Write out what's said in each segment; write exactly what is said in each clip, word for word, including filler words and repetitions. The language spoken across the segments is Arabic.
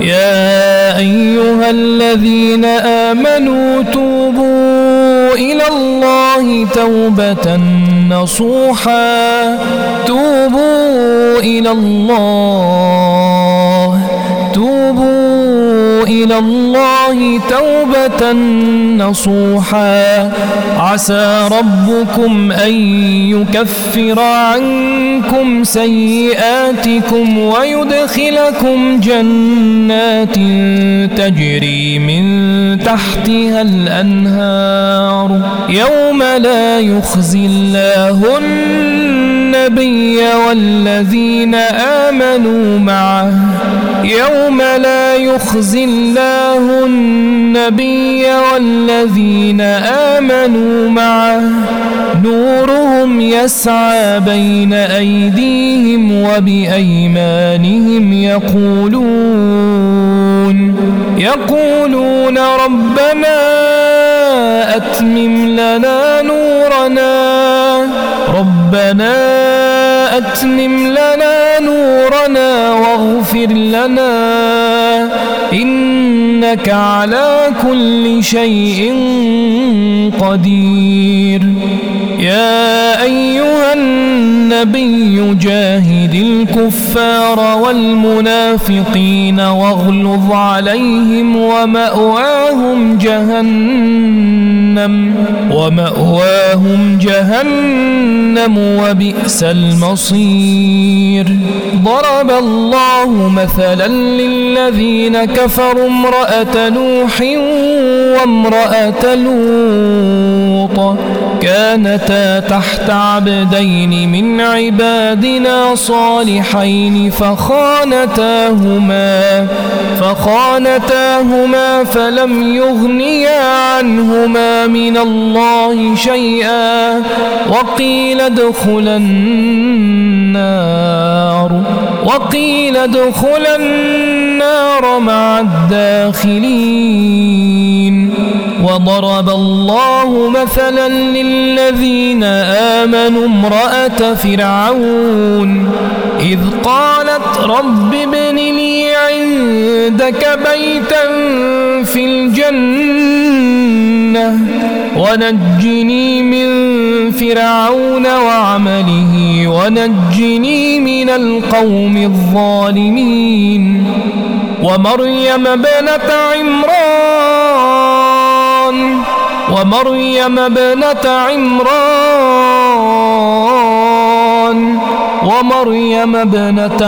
يا أيها الذين آمنوا توبوا إلى الله توبة نصوحا توبوا إلى الله توبوا إلى الله توبة نصوحا عسى ربكم أن يكفر عنكم سيئاتكم ويدخلكم جنات تجري من تحتها الأنهار يوم لا يخزي الله النبي والذين آمنوا معه يوم لا يخزي الله النبي والذين آمنوا معه نورهم يسعى بين أيديهم وبأيمانهم يقولون يقولون ربنا أتمم لنا نورنا ربنا أتمم لنا نورنا واغفر لنا إنك على كل شيء قدير يا أيها النبي جاهد الكفار والمنافقين واغلظ عليهم ومأواهم جهنم ومأواهم جهنم وبئس المصير ضرب الله مثلا للذين كفروا امرأة نوح وامرأة لوط كانتا تحت عبدين من عبادنا صالحين فخانتاهما فخانتاهما فلم يغنيا عنهما من الله شيئا وقيل ادخلا النار وقيل ادخلا النار مع الداخلين وضرب الله مثلا للذين آمنوا امرأة فرعون إذ قالت رب ابن لي عندك بيتا في الجنة ونجني من فرعون وعمله ونجني من القوم الظالمين ومريم ابنة عمران ومريم ابنة عمران ومريم ابنة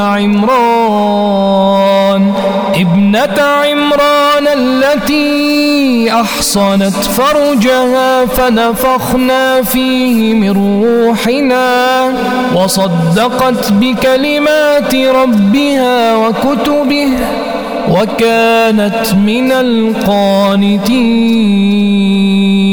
عمران ابنة عمران التي أحصنت فرجها فنفخنا فيه من روحنا وصدقت بكلمات ربها وكتبه وكانت من القانتين.